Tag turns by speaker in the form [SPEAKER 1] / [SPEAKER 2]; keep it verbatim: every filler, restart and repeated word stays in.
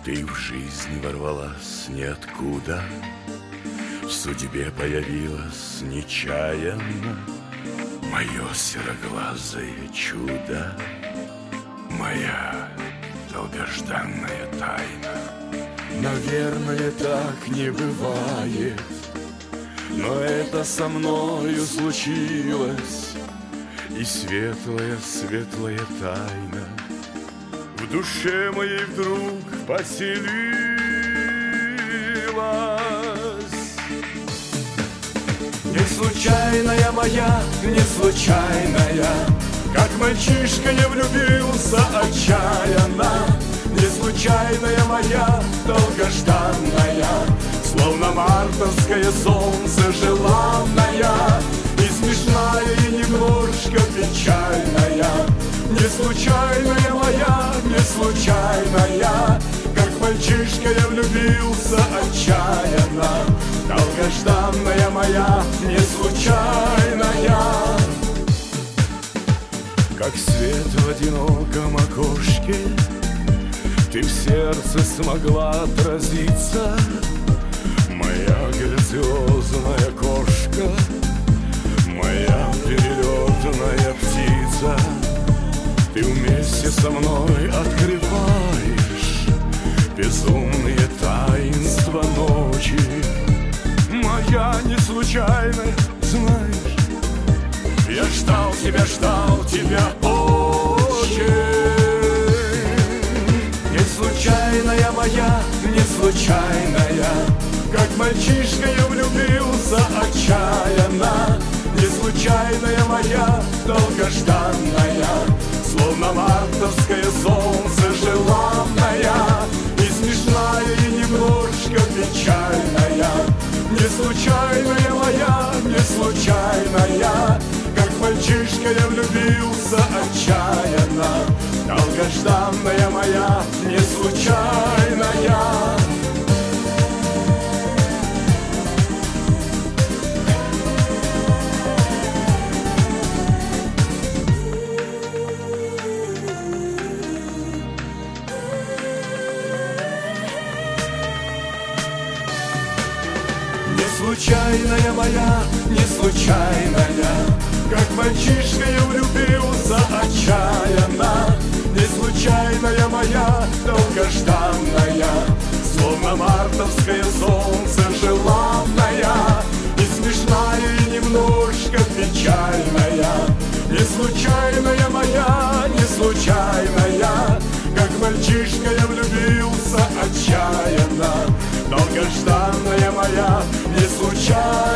[SPEAKER 1] Ты в жизнь ворвалась ниоткуда, в судьбе появилась нечаянно. Мое сероглазое чудо, моя долгожданная тайна. Наверное, так не бывает, но это со мною случилось, и светлая, светлая тайна в душе моей вдруг поселилась. Не случайная моя, не случайная, как мальчишка я влюбился отчаянно. Не случайная моя, долгожданная, словно мартовское солнце желанная, и смешная, и немножко печальная. Не случайная моя, не случайная, как мальчишка я влюбился отчаянно. Долгожданная моя, не случайная, как свет в одиноком окошке, ты в сердце смогла отразиться. Моя грациозная кошка, моя перелетная птица, ты вместе со мной открываешь безумные таинства ночи. Моя не случайная, знаешь, я ждал тебя, ждал тебя очень. Не случайная моя, не случайная, как мальчишка я влюбился отчаянно. Не случайная моя, долгожданная, словно мартовское солнце желанная, и смешная, и немножко печальная. Не случайная моя, не случайная, как мальчишка я влюбился отчаянно. Долгожданная моя, не случайная. Не случайная моя, не случайная, как мальчишка я влюбился отчаянно. Не случайная моя, долгожданная, словно мартовское солнце желанная, и смешная, и немножко печальная. Не случайная моя, не случайная, как мальчишка я влюбился отчаянно. Долгожданная моя, не случайная.